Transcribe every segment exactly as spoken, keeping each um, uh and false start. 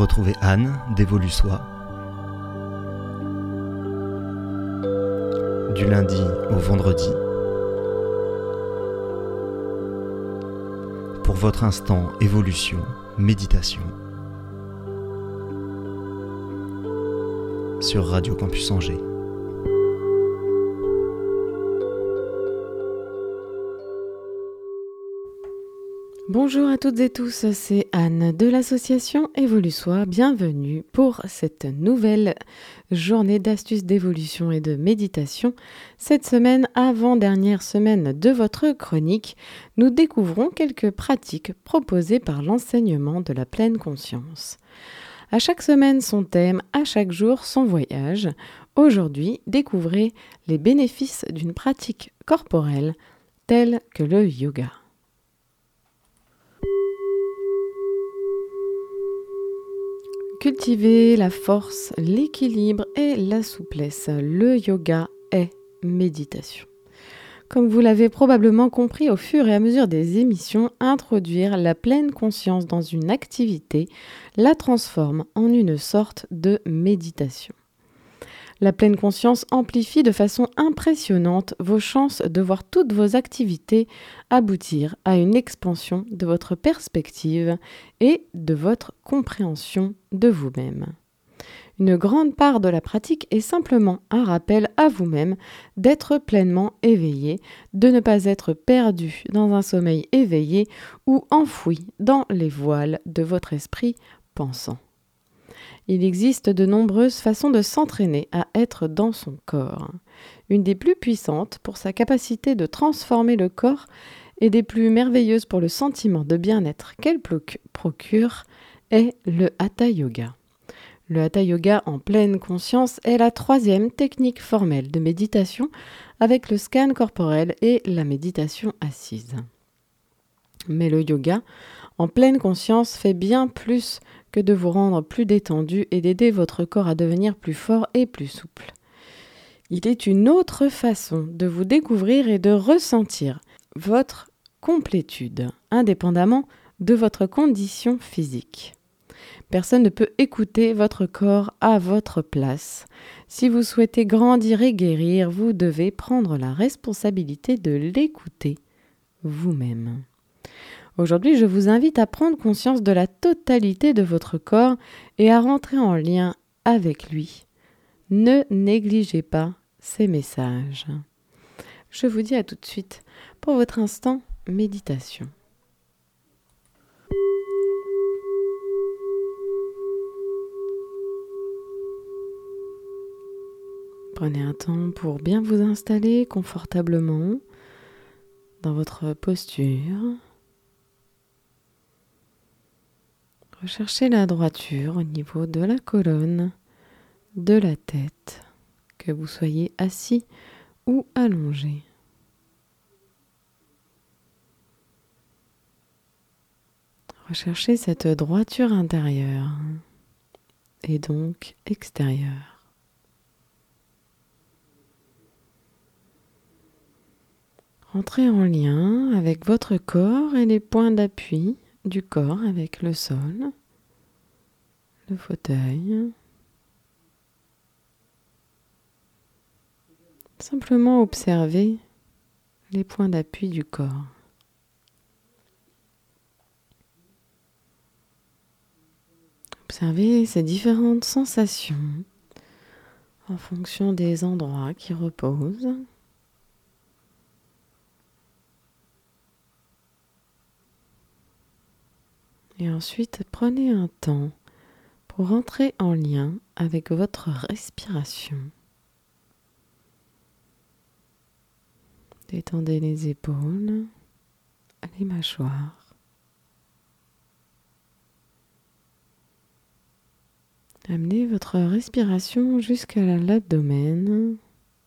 Retrouvez Anne d'Évolue-Soi du lundi au vendredi pour votre instant évolution, méditation sur Radio Campus Angers. Bonjour à toutes et tous, c'est Anne de l'association Évolue-Soi. Bienvenue pour cette nouvelle journée d'astuces d'évolution et de méditation. Cette semaine, avant-dernière semaine de votre chronique, nous découvrons quelques pratiques proposées par l'enseignement de la pleine conscience. À chaque semaine son thème, à chaque jour son voyage. Aujourd'hui, découvrez les bénéfices d'une pratique corporelle telle que le yoga. Cultiver la force, l'équilibre et la souplesse. Le yoga est méditation. Comme vous l'avez probablement compris au fur et à mesure des émissions, introduire la pleine conscience dans une activité la transforme en une sorte de méditation. La pleine conscience amplifie de façon impressionnante vos chances de voir toutes vos activités aboutir à une expansion de votre perspective et de votre compréhension de vous-même. Une grande part de la pratique est simplement un rappel à vous-même d'être pleinement éveillé, de ne pas être perdu dans un sommeil éveillé ou enfoui dans les voiles de votre esprit pensant. Il existe de nombreuses façons de s'entraîner à être dans son corps. Une des plus puissantes pour sa capacité de transformer le corps et des plus merveilleuses pour le sentiment de bien-être qu'elle procure est le Hatha Yoga. Le Hatha Yoga en pleine conscience est la troisième technique formelle de méditation avec le scan corporel et la méditation assise. Mais le yoga en pleine conscience fait bien plus que de vous rendre plus détendu et d'aider votre corps à devenir plus fort et plus souple. Il est une autre façon de vous découvrir et de ressentir votre complétude, indépendamment de votre condition physique. Personne ne peut écouter votre corps à votre place. Si vous souhaitez grandir et guérir, vous devez prendre la responsabilité de l'écouter vous-même. Aujourd'hui, je vous invite à prendre conscience de la totalité de votre corps et à rentrer en lien avec lui. Ne négligez pas ces messages. Je vous dis à tout de suite pour votre instant méditation. Prenez un temps pour bien vous installer confortablement dans votre posture. Recherchez la droiture au niveau de la colonne, de la tête, que vous soyez assis ou allongé. Recherchez cette droiture intérieure et donc extérieure. Entrez en lien avec votre corps et les points d'appui du corps avec le sol, le fauteuil. Simplement observez les points d'appui du corps. Observez ces différentes sensations en fonction des endroits qui reposent. Et ensuite, prenez un temps pour entrer en lien avec votre respiration. Détendez les épaules, les mâchoires. Amenez votre respiration jusqu'à l'abdomen.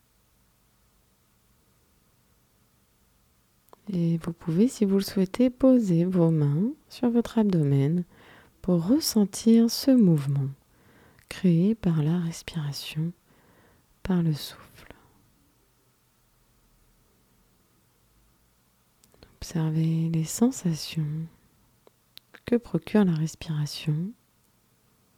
Et vous pouvez, si vous le souhaitez, poser vos mains sur votre abdomen pour ressentir ce mouvement créé par la respiration, par le souffle. Observez les sensations que procure la respiration.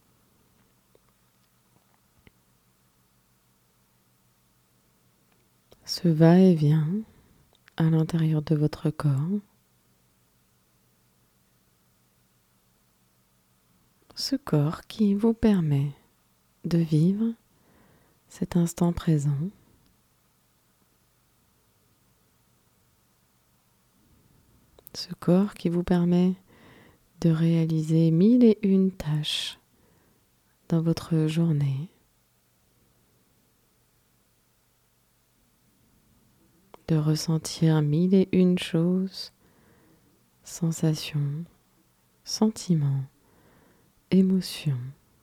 ce va-et-vient à l'intérieur de votre corps. Ce corps qui vous permet de vivre cet instant présent. Ce corps qui vous permet de réaliser mille et une tâches dans votre journée. De ressentir mille et une choses, sensations, sentiments, émotions.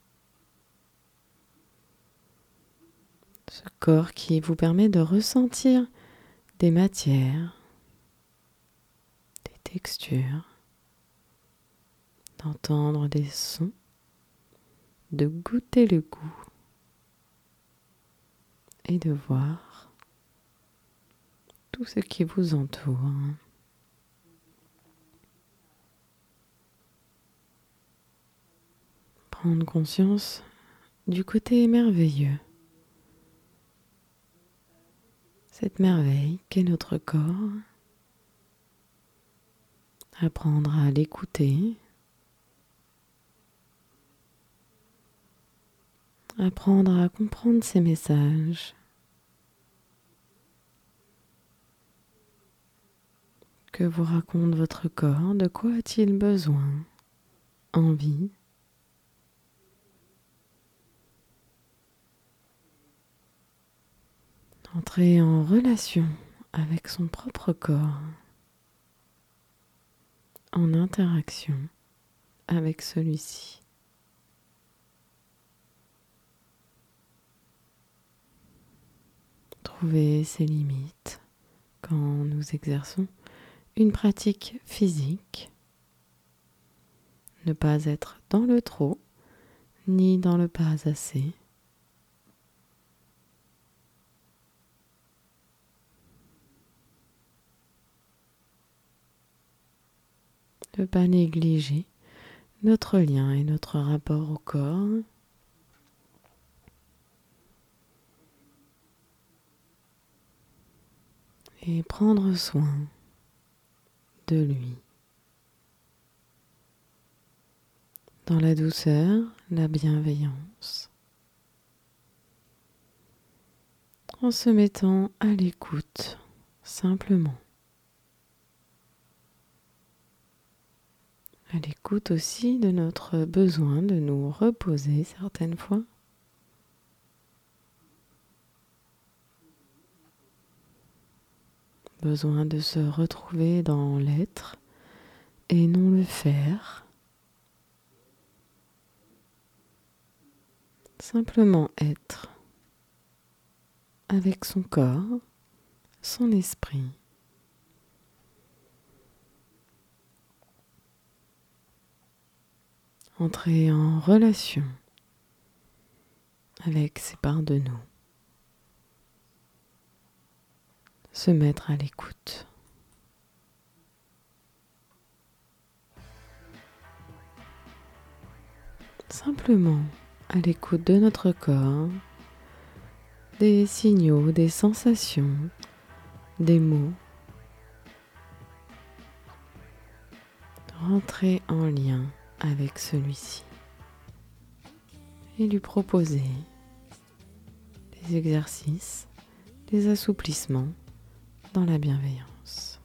Ce corps qui vous permet de ressentir des matières, des textures, d'entendre des sons, de goûter le goût et de voir tout ce qui vous entoure. Prendre conscience du côté merveilleux. Cette merveille qu'est notre corps. Apprendre à l'écouter. Apprendre à comprendre ses messages. Que vous raconte votre corps? De quoi a-t-il besoin? Envie? Entrer en relation avec son propre corps, en interaction avec celui-ci. Trouver ses limites quand nous exerçons une pratique physique. Ne pas être dans le trop, ni dans le pas assez. Ne pas négliger notre lien et notre rapport au corps. Et prendre soin de lui. Dans la douceur, la bienveillance. En se mettant à l'écoute, simplement. À l'écoute aussi de notre besoin de nous reposer certaines fois. Besoin de se retrouver dans l'être et non le faire. Simplement être avec son corps, son esprit. Entrer en relation avec ces parts de nous. Se mettre à l'écoute. Simplement à l'écoute de notre corps, des signaux, des sensations, des mots. Rentrer en lien avec celui-ci et lui proposer des exercices, des assouplissements dans la bienveillance.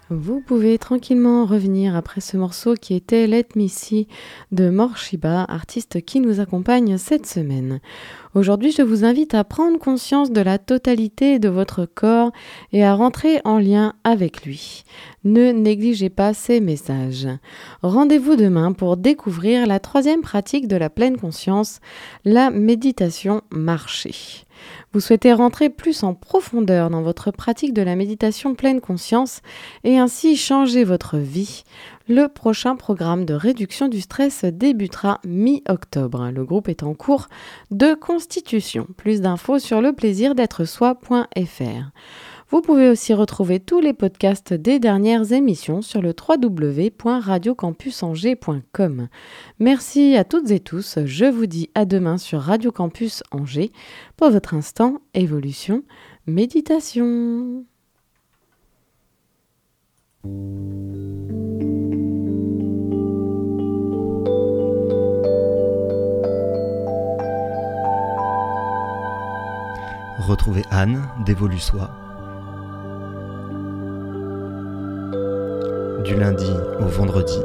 Vous pouvez tranquillement revenir après ce morceau qui était Let Me See de Morshiba, artiste qui nous accompagne cette semaine. Aujourd'hui, je vous invite à prendre conscience de la totalité de votre corps et à rentrer en lien avec lui. Ne négligez pas ces messages. Rendez-vous demain pour découvrir la troisième pratique de la pleine conscience, la méditation marchée. Vous souhaitez rentrer plus en profondeur dans votre pratique de la méditation pleine conscience et ainsi changer votre vie. Le prochain programme de réduction du stress débutera mi-octobre. Le groupe est en cours de constitution. Plus d'infos sur le plaisir d'être soi point f r. Vous pouvez aussi retrouver tous les podcasts des dernières émissions sur le w w w point radio campus angers point com. Merci à toutes et tous. Je vous dis à demain sur Radio Campus Angers pour votre instant évolution méditation. Retrouvez Anne d'Évolue Soi du lundi au vendredi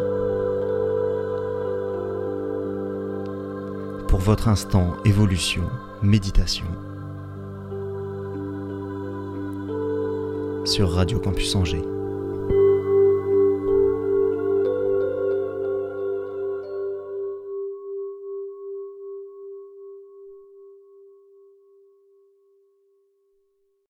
pour votre instant évolution, méditation sur Radio Campus Angers.